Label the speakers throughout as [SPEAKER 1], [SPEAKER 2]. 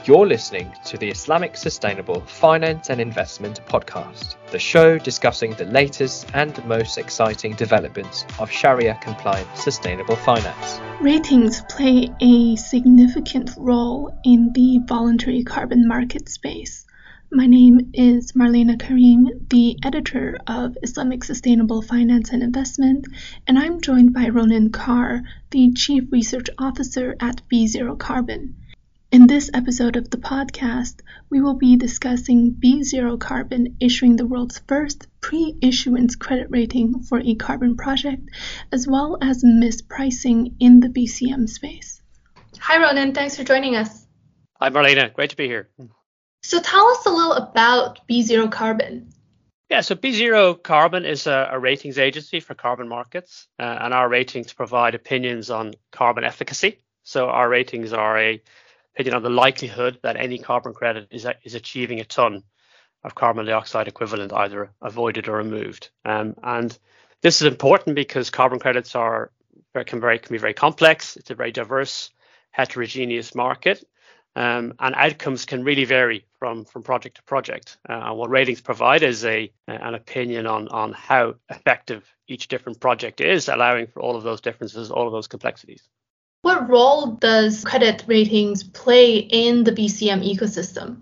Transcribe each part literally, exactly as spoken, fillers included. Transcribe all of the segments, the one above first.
[SPEAKER 1] You're listening to the Islamic Sustainable Finance and Investment Podcast, the show discussing the latest and most exciting developments of Sharia-compliant sustainable finance.
[SPEAKER 2] Ratings play a significant role in the voluntary carbon market space. My name is Marlena Karim, the editor of Islamic Sustainable Finance and Investment, and I'm joined by Ronan Carr, the Chief Research Officer at B Zero Carbon. In this episode of the podcast, we will be discussing B Zero Carbon issuing the world's first pre-issuance credit rating for a carbon project, as well as mispricing in the B C M space. Hi Ronan, thanks for joining us.
[SPEAKER 3] Hi Marlena, great to be here.
[SPEAKER 2] So tell us a little about B Zero Carbon.
[SPEAKER 3] Yeah, so B Zero Carbon is a, a ratings agency for carbon markets, uh, and our ratings provide opinions on carbon efficacy. So our ratings are a opinion on the likelihood that any carbon credit is is achieving a ton of carbon dioxide equivalent, either avoided or removed. Um, and this is important because carbon credits are can very can be very complex. It's a very diverse, heterogeneous market, um, and outcomes can really vary from from project to project. Uh, and what ratings provide is a an opinion on on how effective each different project is, allowing for all of those differences, all of those complexities.
[SPEAKER 2] What role does credit ratings play in the B C M ecosystem?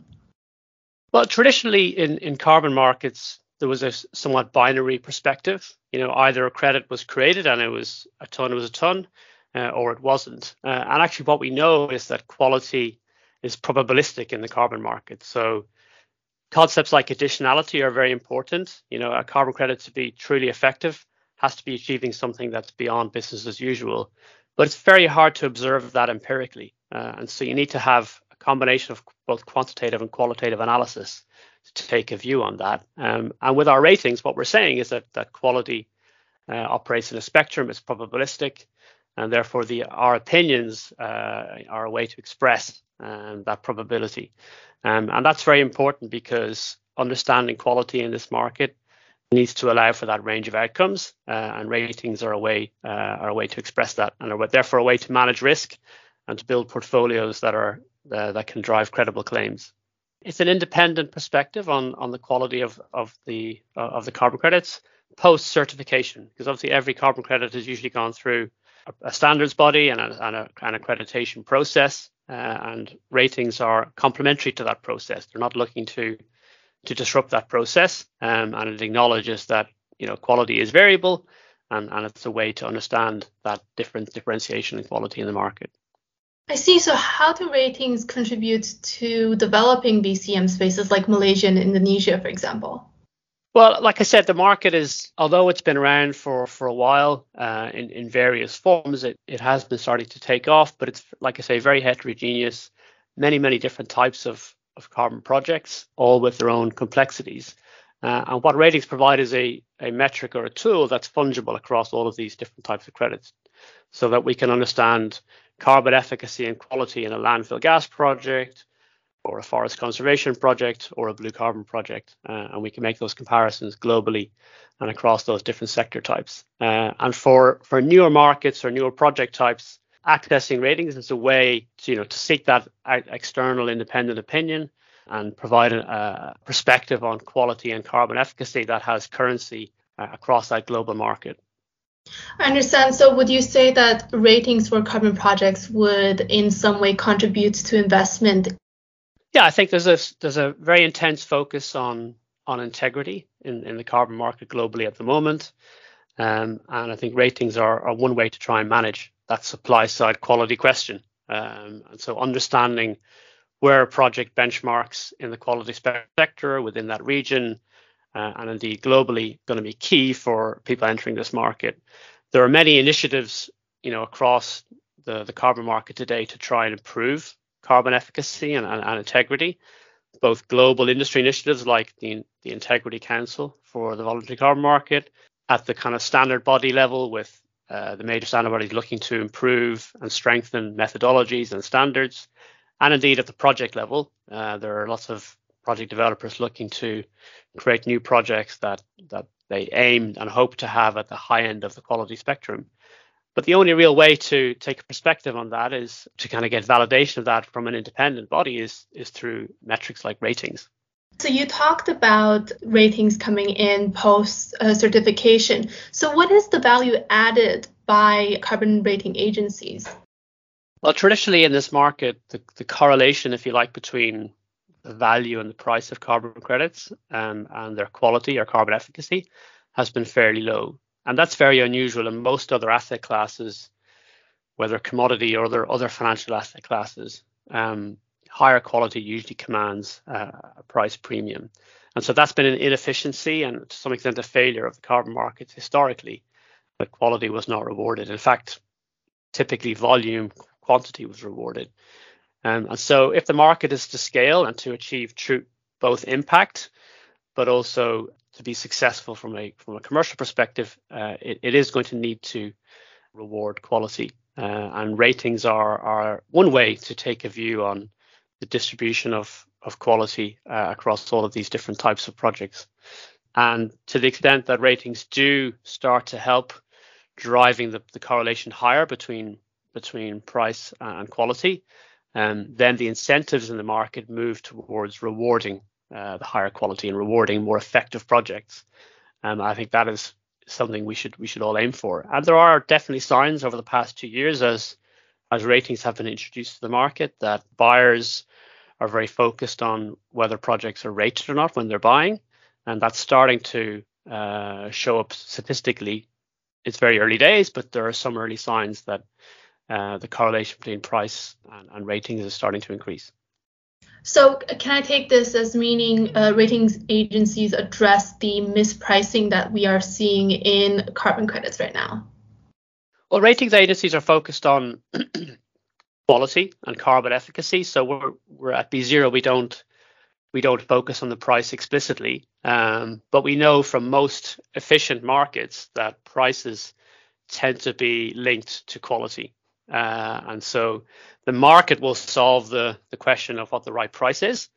[SPEAKER 3] Well, traditionally in, in carbon markets, there was a somewhat binary perspective. You know, either a credit was created and it was a ton, it was a ton, uh, or it wasn't. Uh, and actually what we know is that quality is probabilistic in the carbon market. So concepts like additionality are very important. You know, a carbon credit to be truly effective has to be achieving something that's beyond business as usual. But it's very hard to observe that empirically. Uh, and so you need to have a combination of both quantitative and qualitative analysis to take a view on that. Um, and with our ratings, what we're saying is that, that quality uh, operates in a spectrum, it's probabilistic, and therefore the our opinions uh, are a way to express um, that probability. Um, and that's very important because understanding quality in this market needs to allow for that range of outcomes, uh, and ratings are a way uh, are a way to express that, and are therefore a way to manage risk and to build portfolios that are uh, that can drive credible claims. It's an independent perspective on on the quality of of the uh, of the carbon credits post certification, because obviously every carbon credit has usually gone through a, a standards body and, a, and a, an accreditation process, uh, and ratings are complementary to that process. They're not looking to to disrupt that process, um, and it acknowledges that, you know, quality is variable, and, and it's a way to understand that different differentiation in quality in the market.
[SPEAKER 2] I see. So how do ratings contribute to developing B C M spaces like Malaysia and Indonesia, for example?
[SPEAKER 3] Well, like I said, the market is, although it's been around for, for a while uh, in, in various forms, it, it has been starting to take off, but it's, like I say, very heterogeneous, many, many different types of of carbon projects, all with their own complexities. Uh, and what ratings provide is a, a metric or a tool that's fungible across all of these different types of credits, so that we can understand carbon efficacy and quality in a landfill gas project, or a forest conservation project, or a blue carbon project. Uh, and we can make those comparisons globally and across those different sector types. Uh, and for, for newer markets or newer project types, accessing ratings is a way to, you know, to seek that external independent opinion and provide a, a perspective on quality and carbon efficacy that has currency uh, across that global market.
[SPEAKER 2] I understand. So would you say that ratings for carbon projects would in some way contribute to investment?
[SPEAKER 3] Yeah, I think there's a there's a very intense focus on on integrity in, in the carbon market globally at the moment. Um, and I think ratings are, are one way to try and manage that supply side quality question. Um, and so understanding where a project benchmarks in the quality sector within that region, uh, and indeed globally, going to be key for people entering this market. There are many initiatives, you know, across the, the carbon market today to try and improve carbon efficacy and, and, and integrity, both global industry initiatives like the, the Integrity Council for the voluntary carbon market, at the kind of standard body level with uh, the major standard bodies looking to improve and strengthen methodologies and standards. And indeed at the project level, uh, there are lots of project developers looking to create new projects that, that they aim and hope to have at the high end of the quality spectrum. But the only real way to take a perspective on that is to kind of get validation of that from an independent body is, is through metrics like ratings.
[SPEAKER 2] So you talked about ratings coming in post uh, certification. So what is the value added by carbon rating agencies?
[SPEAKER 3] Well, traditionally in this market, the, the correlation, if you like, between the value and the price of carbon credits um, and their quality or carbon efficacy has been fairly low. And that's very unusual in most other asset classes, whether commodity or other, other financial asset classes. Um, higher quality usually commands uh, a price premium. And so that's been an inefficiency and to some extent a failure of the carbon markets historically, but quality was not rewarded. In fact, typically volume, quantity was rewarded. Um, and so if the market is to scale and to achieve true both impact, but also to be successful from a from a commercial perspective, uh, it, it is going to need to reward quality. Uh, and ratings are, are one way to take a view on the distribution of, of quality uh, across all of these different types of projects. And to the extent that ratings do start to help driving the, the correlation higher between, between price and quality, um, then the incentives in the market move towards rewarding uh, the higher quality and rewarding more effective projects. And I think that is something we should we should all aim for. And there are definitely signs over the past two years as as ratings have been introduced to the market that buyers are very focused on whether projects are rated or not when they're buying. And that's starting to uh, show up statistically. It's very early days, but there are some early signs that uh, the correlation between price and, and ratings is starting to increase.
[SPEAKER 2] So can I take this as meaning uh, ratings agencies address the mispricing that we are seeing in carbon credits right now?
[SPEAKER 3] Well, ratings agencies are focused on quality and carbon efficacy. So we're we're at B zero. We don't we don't focus on the price explicitly, um, but we know from most efficient markets that prices tend to be linked to quality, uh, and so the market will solve the the question of what the right price is.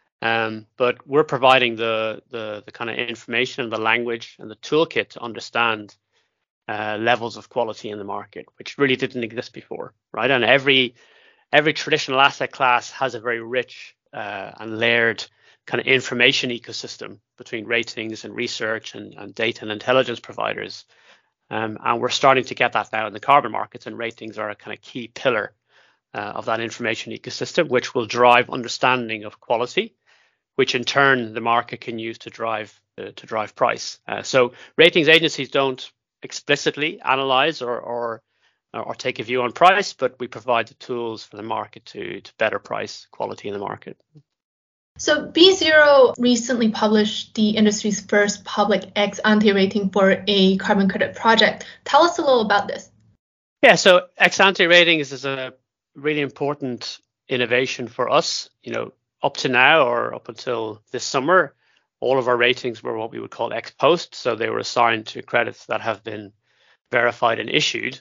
[SPEAKER 3] Um, but we're providing the the the kind of information and the language and the toolkit to understand Uh, levels of quality in the market, which really didn't exist before, right? And every every traditional asset class has a very rich uh, and layered kind of information ecosystem between ratings and research and, and data and intelligence providers. Um, and we're starting to get that now in the carbon markets, and ratings are a kind of key pillar uh, of that information ecosystem, which will drive understanding of quality, which in turn the market can use to drive uh, to drive price. Uh, so ratings agencies don't explicitly analyze or, or or take a view on price, but we provide the tools for the market to, to better price quality in the market.
[SPEAKER 2] So B zero recently published the industry's first public ex ante rating for a carbon credit project. Tell us a little about this.
[SPEAKER 3] Yeah, so ex ante ratings is a really important innovation for us. You know, up to now or up until this summer, all of our ratings were what we would call ex post, so they were assigned to credits that have been verified and issued.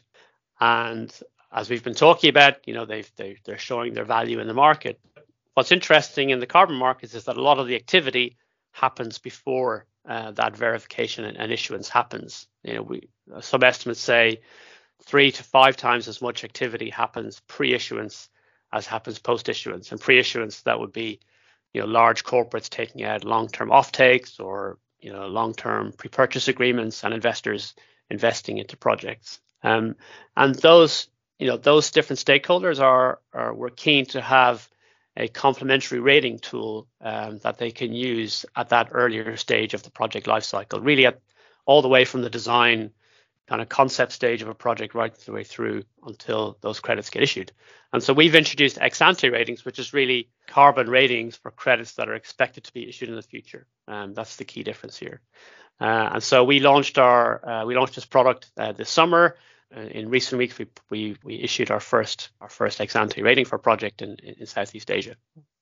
[SPEAKER 3] And as we've been talking about, you know, they've, they, they're showing their value in the market. What's interesting in the carbon markets is that a lot of the activity happens before uh, that verification and, and issuance happens. You know, we some estimates say three to five times as much activity happens pre-issuance as happens post-issuance. And pre-issuance, that would be you know, large corporates taking out long-term offtakes or, you know, long-term pre-purchase agreements and investors investing into projects. Um, and those, you know, those different stakeholders are, are we're keen to have a complementary rating tool um, that they can use at that earlier stage of the project lifecycle, really at all the way from the design kind of concept stage of a project right the way through until those credits get issued. And so we've introduced ex ante ratings, which is really carbon ratings for credits that are expected to be issued in the future. Um, that's the key difference here. Uh, and so we launched our uh, we launched this product uh, this summer. Uh, in recent weeks, we we we issued our first our first ex ante rating for a project in, in Southeast Asia.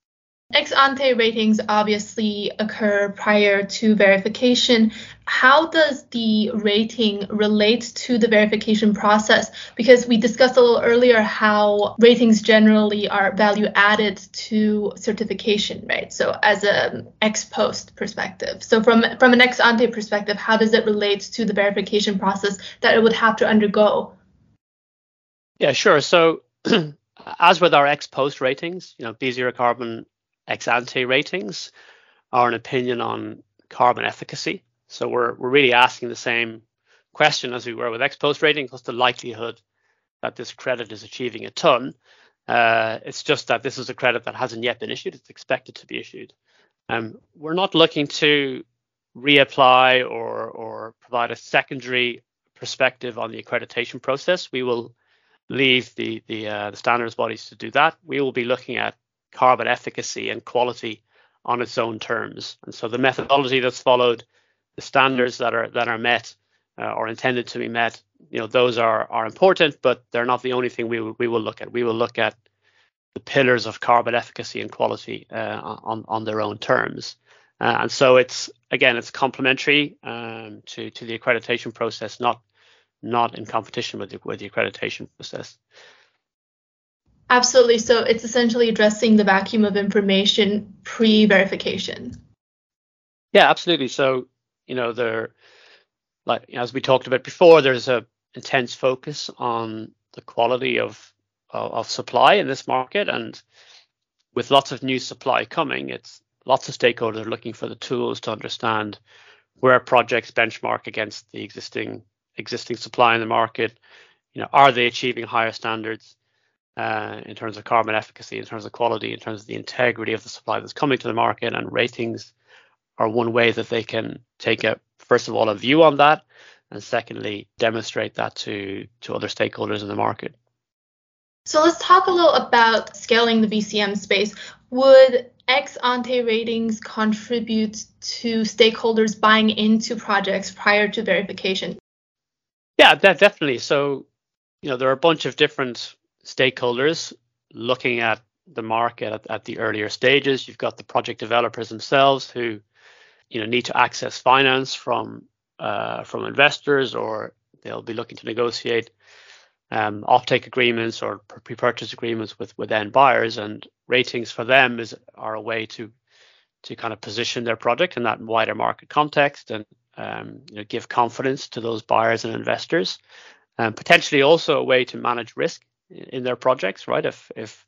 [SPEAKER 2] Ex ante ratings obviously occur prior to verification. How does the rating relate to the verification process? Because we discussed a little earlier how ratings generally are value added to certification, right? So as an ex post perspective. So from, from an ex ante perspective, how does it relate to the verification process that it would have to undergo?
[SPEAKER 3] Yeah, sure. So as with our ex post ratings, you know, B zero carbon ex ante ratings are an opinion on carbon efficacy. So we're we're really asking the same question as we were with ex post rating. What's the likelihood that this credit is achieving a ton? Uh, it's just that this is a credit that hasn't yet been issued. It's expected to be issued. Um, we're not looking to reapply or or provide a secondary perspective on the accreditation process. We will leave the the, uh, the standards bodies to do that. We will be looking at carbon efficacy and quality on its own terms. And so the methodology that's followed, the standards that are that are met uh, or intended to be met, you know, those are are important, but they're not the only thing we will, we will look at. We will look at the pillars of carbon efficacy and quality uh, on on their own terms. Uh, and so it's again, it's complementary um, to to the accreditation process, not not in competition with the, with the accreditation process.
[SPEAKER 2] Absolutely. So it's essentially addressing the vacuum of information pre-verification.
[SPEAKER 3] Yeah, absolutely. So, you know, there, like as we talked about before, there's a intense focus on the quality of, of of supply in this market, and with lots of new supply coming, it's lots of stakeholders are looking for the tools to understand where projects benchmark against the existing existing supply in the market. You know, are they achieving higher standards uh, in terms of carbon efficacy, in terms of quality, in terms of the integrity of the supply that's coming to the market? And ratings are one way that they can take a, first of all, a view on that, and secondly, demonstrate that to to other stakeholders in the market.
[SPEAKER 2] So let's talk a little about scaling the V C M space. Would ex ante ratings contribute to stakeholders buying into projects prior to verification?
[SPEAKER 3] Yeah, that definitely. So, you know, there are a bunch of different stakeholders looking at the market at, at the earlier stages. You've got the project developers themselves who, you know, need to access finance from uh, from investors, or they'll be looking to negotiate um, offtake agreements or pre-purchase agreements with with end buyers. And ratings for them is are a way to to kind of position their project in that wider market context, and um, you know, give confidence to those buyers and investors, and potentially also a way to manage risk in, in their projects, right? If if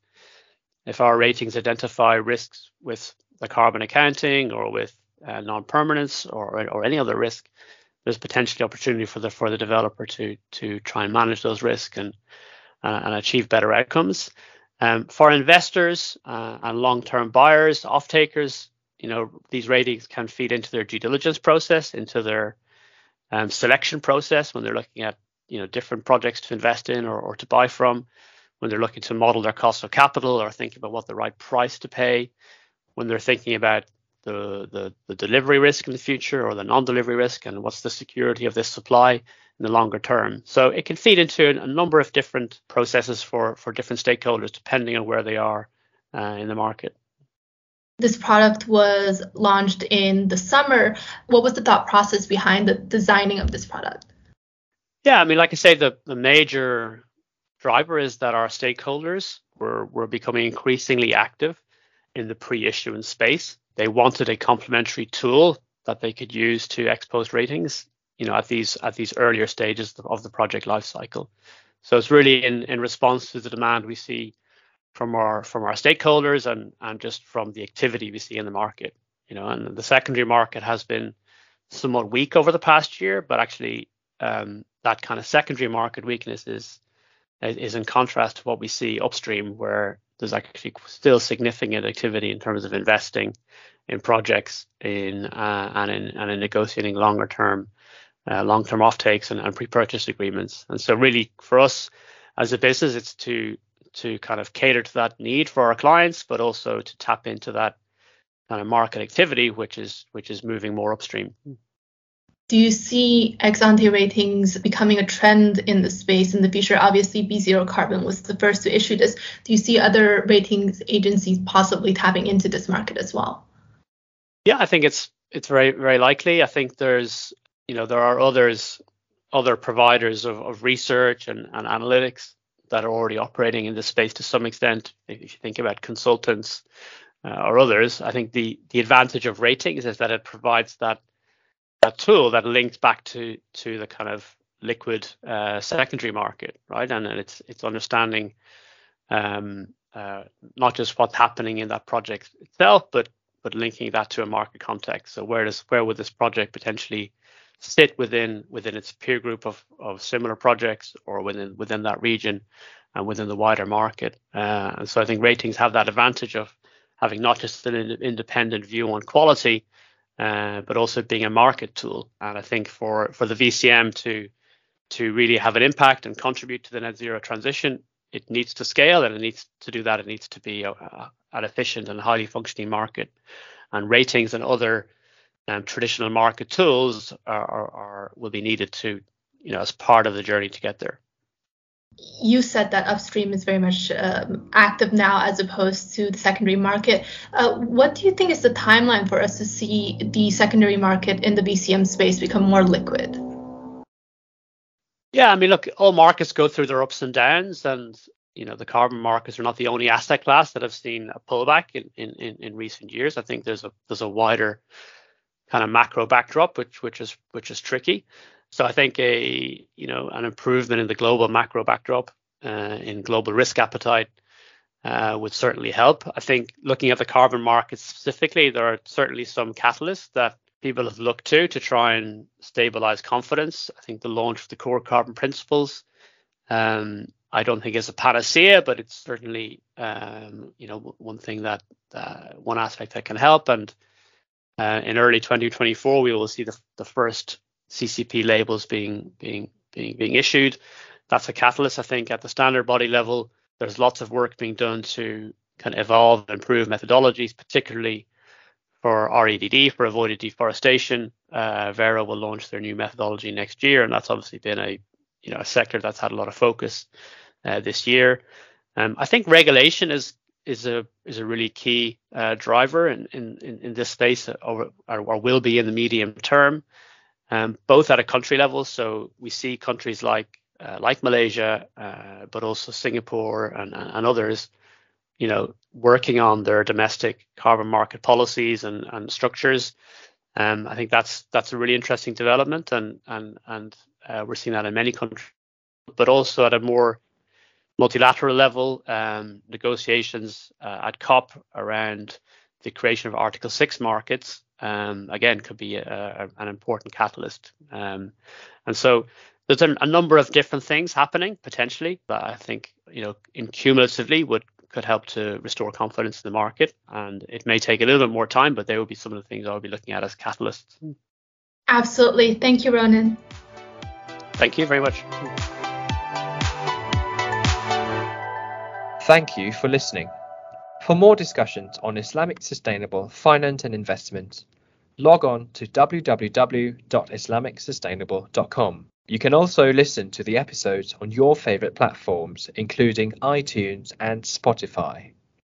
[SPEAKER 3] if our ratings identify risks with the carbon accounting or with uh, non-permanence or or any other risk, there's potentially opportunity for the for the developer to to try and manage those risks and uh, and achieve better outcomes. Um, for investors uh, and long-term buyers, off-takers, you know, these ratings can feed into their due diligence process, into their um, selection process when they're looking at, you know, different projects to invest in or, or to buy from, when they're looking to model their cost of capital or thinking about what the right price to pay, when they're thinking about the, the, the delivery risk in the future or the non-delivery risk, and what's the security of this supply in the longer term. So it can feed into a number of different processes for, for different stakeholders, depending on where they are uh, in the market.
[SPEAKER 2] This product was launched in the summer. What was the thought process behind the designing of this product?
[SPEAKER 3] Yeah, I mean, like I say, the, the major driver is that our stakeholders were, were becoming increasingly active in the pre-issuance space. They wanted a complementary tool that they could use to ex post ratings, you know, at these at these earlier stages of the project lifecycle. So it's really in, in response to the demand we see from our from our stakeholders and and just from the activity we see in the market, you know. And the secondary market has been somewhat weak over the past year, but actually um, that kind of secondary market weakness is is in contrast to what we see upstream, where there's actually still significant activity in terms of investing in projects in uh, and in and in negotiating longer term uh, long term offtakes and, and pre-purchase agreements. And so really for us as a business, it's to to kind of cater to that need for our clients, but also to tap into that kind of market activity, which is which is moving more upstream.
[SPEAKER 2] Do you see ex ante ratings becoming a trend in the space in the future? Obviously, B zero Carbon was the first to issue this. Do you see other ratings agencies possibly tapping into this market as well?
[SPEAKER 3] Yeah, I think it's it's very very likely. I think there's you know there are others other providers of, of research and, and analytics that are already operating in this space to some extent. If you think about consultants uh, or others, I think the the advantage of ratings is that it provides that that tool that links back to to the kind of liquid uh, secondary market, right? And, and it's it's understanding um, uh, not just what's happening in that project itself, but but linking that to a market context. So where does where would this project potentially sit within within its peer group of, of similar projects, or within within that region and within the wider market? Uh, and so I think ratings have that advantage of having not just an independent view on quality, uh, but also being a market tool. And I think for for the V C M to to really have an impact and contribute to the net zero transition, it needs to scale, and it needs to do that. It needs to be a, a, an efficient and highly functioning market. And ratings and other um, traditional market tools are, are, are will be needed to, you know, as part of the journey to get there.
[SPEAKER 2] You said that upstream is very much um, active now as opposed to the secondary market. Uh, what do you think is the timeline for us to see the secondary market in the V C M space become more liquid?
[SPEAKER 3] Yeah, I mean, look, all markets go through their ups and downs, and you know, the carbon markets are not the only asset class that have seen a pullback in in, in recent years. I think there's a there's a wider kind of macro backdrop, which which is which is tricky. So I think a you know an improvement in the global macro backdrop, uh, in global risk appetite, uh, would certainly help. I think looking at the carbon market specifically, there are certainly some catalysts that people have looked to to try and stabilize confidence. I think the launch of the core carbon principles, um, I don't think is a panacea, but it's certainly um, you know one thing that uh, one aspect that can help. And uh, in early twenty twenty-four, we will see the the first C C P labels being being being being issued. That's a catalyst, I think. At the standard body level, there's lots of work being done to kind of evolve and improve methodologies, particularly for R E D D, for avoided deforestation. uh, Verra will launch their new methodology next year, and that's obviously been a you know a sector that's had a lot of focus uh, this year. Um, I think regulation is is a is a really key uh, driver in, in in this space, or, or will be in the medium term, um, both at a country level. So we see countries like uh, like Malaysia, uh, but also Singapore and and others, you know, working on their domestic carbon market policies and, and structures. Um, I think that's that's a really interesting development, and and and uh, we're seeing that in many countries, but also at a more multilateral level, um, negotiations uh, at COP around the creation of Article six markets, um, again, could be a, a, an important catalyst. Um, and so there's a, a number of different things happening potentially that I think, you know, in cumulatively would could help to restore confidence in the market. And it may take a little bit more time, but they will be some of the things I'll be looking at as catalysts.
[SPEAKER 2] Absolutely. Thank you, Ronan.
[SPEAKER 3] Thank you very much.
[SPEAKER 1] Thank you for listening. For more discussions on Islamic sustainable finance and investment, log on to w w w dot islamic sustainable dot com. You can also listen to the episodes on your favorite platforms, including iTunes and Spotify.